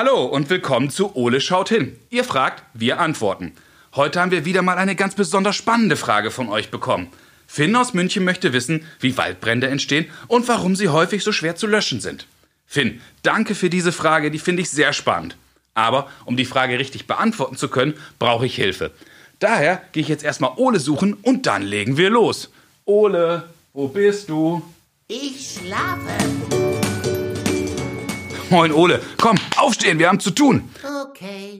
Hallo und willkommen zu Ole schaut hin. Ihr fragt, wir antworten. Heute haben wir wieder mal eine ganz besonders spannende Frage von euch bekommen. Finn aus München möchte wissen, wie Waldbrände entstehen und warum sie häufig so schwer zu löschen sind. Finn, danke für diese Frage, die finde ich sehr spannend. Aber um die Frage richtig beantworten zu können, brauche ich Hilfe. Daher gehe ich jetzt erstmal Ole suchen und dann legen wir los. Ole, wo bist du? Ich schlafe. Moin Ole, komm, aufstehen, wir haben zu tun. Okay.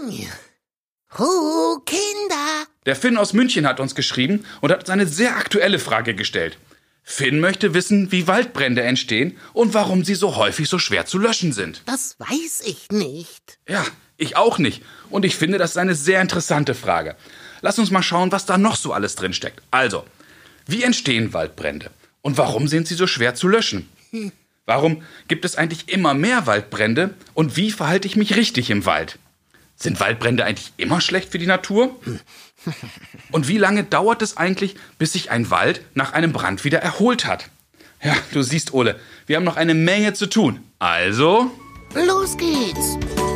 Kinder. Der Finn aus München hat uns geschrieben und hat uns eine sehr aktuelle Frage gestellt. Finn möchte wissen, wie Waldbrände entstehen und warum sie so häufig so schwer zu löschen sind. Das weiß ich nicht. Ja, ich auch nicht. Und ich finde, das ist eine sehr interessante Frage. Lass uns mal schauen, was da noch so alles drin steckt. Also, wie entstehen Waldbrände? Und warum sind sie so schwer zu löschen? Warum gibt es eigentlich immer mehr Waldbrände? Und wie verhalte ich mich richtig im Wald? Sind Waldbrände eigentlich immer schlecht für die Natur? Und wie lange dauert es eigentlich, bis sich ein Wald nach einem Brand wieder erholt hat? Ja, du siehst, Ole, wir haben noch eine Menge zu tun. Also... Los geht's.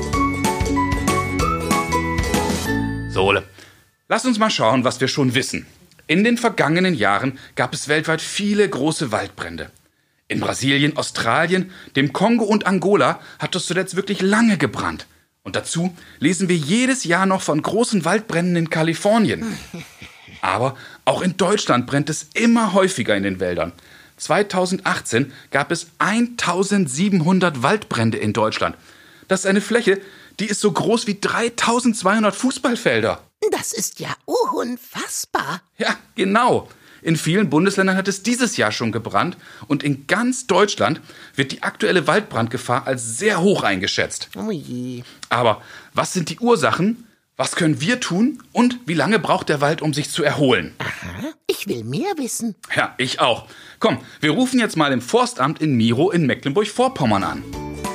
So, Ole, lass uns mal schauen, was wir schon wissen. In den vergangenen Jahren gab es weltweit viele große Waldbrände. In Brasilien, Australien, dem Kongo und Angola hat es zuletzt wirklich lange gebrannt. Und dazu lesen wir jedes Jahr noch von großen Waldbränden in Kalifornien. Aber auch in Deutschland brennt es immer häufiger in den Wäldern. 2018 gab es 1700 Waldbrände in Deutschland. Das ist eine Fläche, die ist so groß wie 3200 Fußballfelder. Das ist ja unfassbar. Ja, genau. In vielen Bundesländern hat es dieses Jahr schon gebrannt und in ganz Deutschland wird die aktuelle Waldbrandgefahr als sehr hoch eingeschätzt. Oh je. Aber was sind die Ursachen? Was können wir tun? Und wie lange braucht der Wald, um sich zu erholen? Aha, ich will mehr wissen. Ja, ich auch. Komm, wir rufen jetzt mal im Forstamt in Miro in Mecklenburg-Vorpommern an.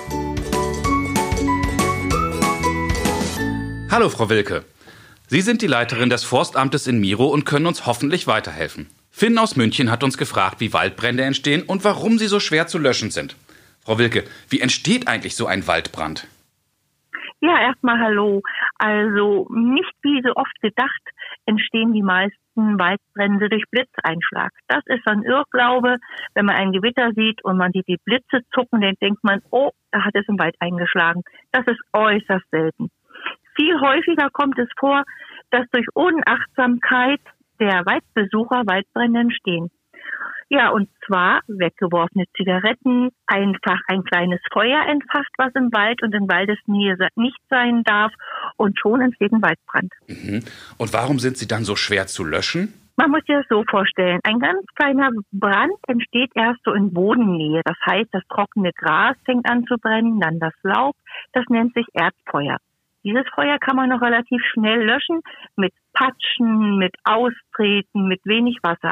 Hallo, Frau Wilke. Sie sind die Leiterin des Forstamtes in Miro und können uns hoffentlich weiterhelfen. Finn aus München hat uns gefragt, wie Waldbrände entstehen und warum sie so schwer zu löschen sind. Frau Wilke, wie entsteht eigentlich so ein Waldbrand? Ja, erstmal hallo. Also nicht wie so oft gedacht entstehen die meisten Waldbrände durch Blitzeinschlag. Das ist ein Irrglaube. Wenn man ein Gewitter sieht und man sieht die Blitze zucken, dann denkt man, oh, da hat es im Wald eingeschlagen. Das ist äußerst selten. Viel häufiger kommt es vor, dass durch Unachtsamkeit der Waldbesucher Waldbrände entstehen. Ja, und zwar weggeworfene Zigaretten, einfach ein kleines Feuer entfacht, was im Wald und in Waldesnähe nicht sein darf, und schon entsteht ein Waldbrand. Und warum sind sie dann so schwer zu löschen? Man muss sich das so vorstellen, ein ganz kleiner Brand entsteht erst so in Bodennähe. Das heißt, das trockene Gras fängt an zu brennen, dann das Laub, das nennt sich Erdfeuer. Dieses Feuer kann man noch relativ schnell löschen mit Patschen, mit Austreten, mit wenig Wasser.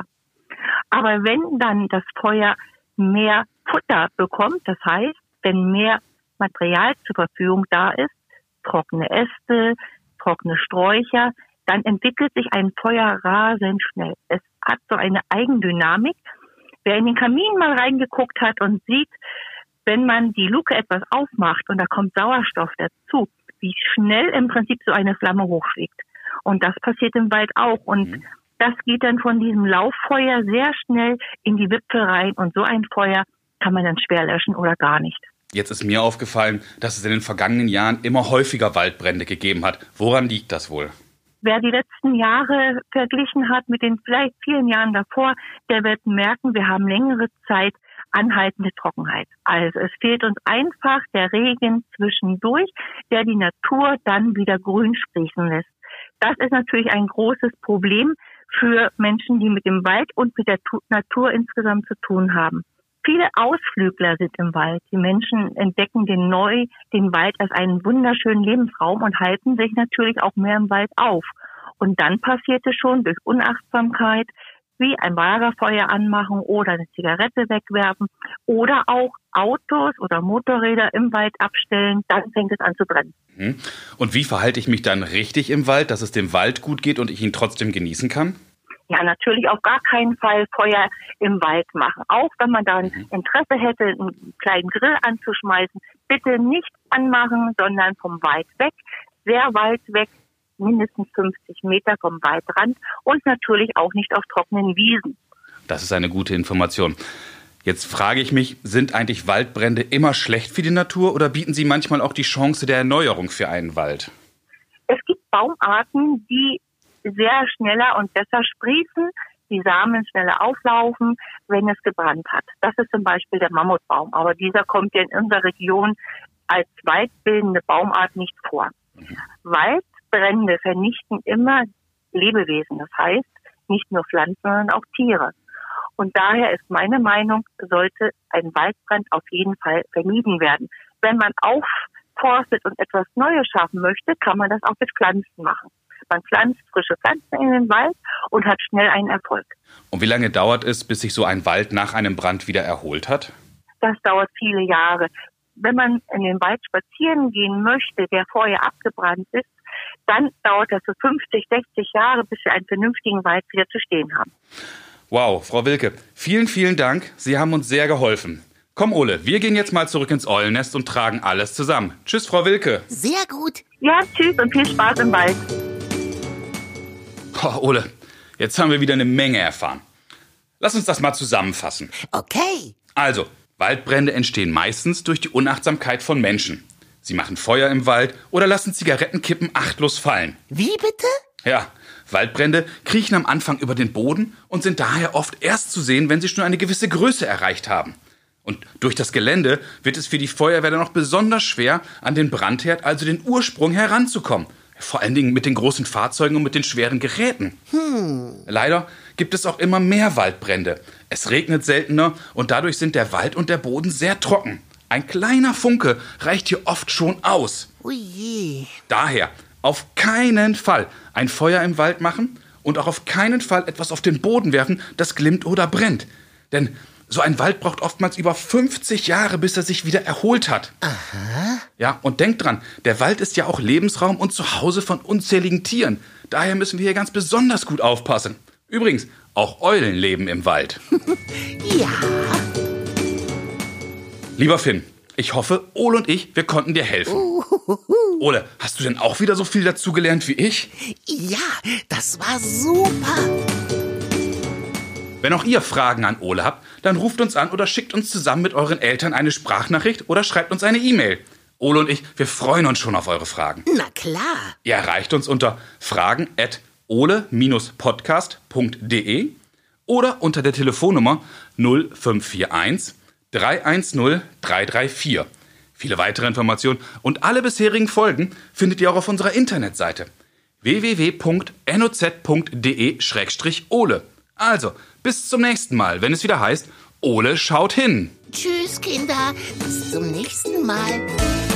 Aber wenn dann das Feuer mehr Futter bekommt, das heißt, wenn mehr Material zur Verfügung da ist, trockene Äste, trockene Sträucher, dann entwickelt sich ein Feuer rasend schnell. Es hat so eine Eigendynamik. Wer in den Kamin mal reingeguckt hat und sieht, wenn man die Luke etwas aufmacht und da kommt Sauerstoff dazu, wie schnell im Prinzip so eine Flamme hochschlägt. Und das passiert im Wald auch. Und das geht dann von diesem Lauffeuer sehr schnell in die Wipfel rein. Und so ein Feuer kann man dann schwer löschen oder gar nicht. Jetzt ist mir aufgefallen, dass es in den vergangenen Jahren immer häufiger Waldbrände gegeben hat. Woran liegt das wohl? Wer die letzten Jahre verglichen hat mit den vielleicht vielen Jahren davor, der wird merken, wir haben längere Zeit anhaltende Trockenheit. Also es fehlt uns einfach der Regen zwischendurch, der die Natur dann wieder grün sprießen lässt. Das ist natürlich ein großes Problem für Menschen, die mit dem Wald und mit der Natur insgesamt zu tun haben. Viele Ausflügler sind im Wald. Die Menschen entdecken den Wald als einen wunderschönen Lebensraum und halten sich natürlich auch mehr im Wald auf. Und dann passiert es schon durch Unachtsamkeit, wie ein Lagerfeuer anmachen oder eine Zigarette wegwerfen oder auch Autos oder Motorräder im Wald abstellen, dann fängt es an zu brennen. Und wie verhalte ich mich dann richtig im Wald, dass es dem Wald gut geht und ich ihn trotzdem genießen kann? Ja, natürlich auf gar keinen Fall Feuer im Wald machen. Auch wenn man da ein Interesse hätte, einen kleinen Grill anzuschmeißen, bitte nicht anmachen, sondern vom Wald weg, sehr weit weg, mindestens 50 Meter vom Waldrand und natürlich auch nicht auf trockenen Wiesen. Das ist eine gute Information. Jetzt frage ich mich, sind eigentlich Waldbrände immer schlecht für die Natur oder bieten sie manchmal auch die Chance der Erneuerung für einen Wald? Es gibt Baumarten, die sehr schneller und besser sprießen, die Samen schneller auflaufen, wenn es gebrannt hat. Das ist zum Beispiel der Mammutbaum, aber dieser kommt ja in unserer Region als waldbildende Baumart nicht vor. Waldbrände vernichten immer Lebewesen, das heißt nicht nur Pflanzen, sondern auch Tiere. Und daher ist meine Meinung, sollte ein Waldbrand auf jeden Fall vermieden werden. Wenn man aufforstet und etwas Neues schaffen möchte, kann man das auch mit Pflanzen machen. Man pflanzt frische Pflanzen in den Wald und hat schnell einen Erfolg. Und wie lange dauert es, bis sich so ein Wald nach einem Brand wieder erholt hat? Das dauert viele Jahre. Wenn man in den Wald spazieren gehen möchte, der vorher abgebrannt ist, dann dauert das so 50, 60 Jahre, bis wir einen vernünftigen Wald wieder zu stehen haben. Wow, Frau Wilke, vielen, vielen Dank. Sie haben uns sehr geholfen. Komm, Ole, wir gehen jetzt mal zurück ins Eulennest und tragen alles zusammen. Tschüss, Frau Wilke. Sehr gut. Ja, tschüss und viel Spaß im Wald. Ole, jetzt haben wir wieder eine Menge erfahren. Lass uns das mal zusammenfassen. Okay. Also, Waldbrände entstehen meistens durch die Unachtsamkeit von Menschen. Sie machen Feuer im Wald oder lassen Zigarettenkippen achtlos fallen. Wie bitte? Ja, Waldbrände kriechen am Anfang über den Boden und sind daher oft erst zu sehen, wenn sie schon eine gewisse Größe erreicht haben. Und durch das Gelände wird es für die Feuerwehr dann auch besonders schwer, an den Brandherd, also den Ursprung, heranzukommen. Vor allen Dingen mit den großen Fahrzeugen und mit den schweren Geräten. Leider gibt es auch immer mehr Waldbrände. Es regnet seltener und dadurch sind der Wald und der Boden sehr trocken. Ein kleiner Funke reicht hier oft schon aus. Ui. Daher auf keinen Fall ein Feuer im Wald machen und auch auf keinen Fall etwas auf den Boden werfen, das glimmt oder brennt. Denn so ein Wald braucht oftmals über 50 Jahre, bis er sich wieder erholt hat. Aha. Ja, und denkt dran, der Wald ist ja auch Lebensraum und Zuhause von unzähligen Tieren. Daher müssen wir hier ganz besonders gut aufpassen. Übrigens, auch Eulen leben im Wald. Ja. Lieber Finn, ich hoffe, Ole und ich, wir konnten dir helfen. Ole, hast du denn auch wieder so viel dazugelernt wie ich? Ja, das war super. Wenn auch ihr Fragen an Ole habt, dann ruft uns an oder schickt uns zusammen mit euren Eltern eine Sprachnachricht oder schreibt uns eine E-Mail. Ole und ich, wir freuen uns schon auf eure Fragen. Na klar. Ihr erreicht uns unter fragen@ole-podcast.de oder unter der Telefonnummer 0541 310 334. Viele weitere Informationen und alle bisherigen Folgen findet ihr auch auf unserer Internetseite www.noz.de/ole. Also, bis zum nächsten Mal, wenn es wieder heißt, Ole schaut hin. Tschüss, Kinder. Bis zum nächsten Mal.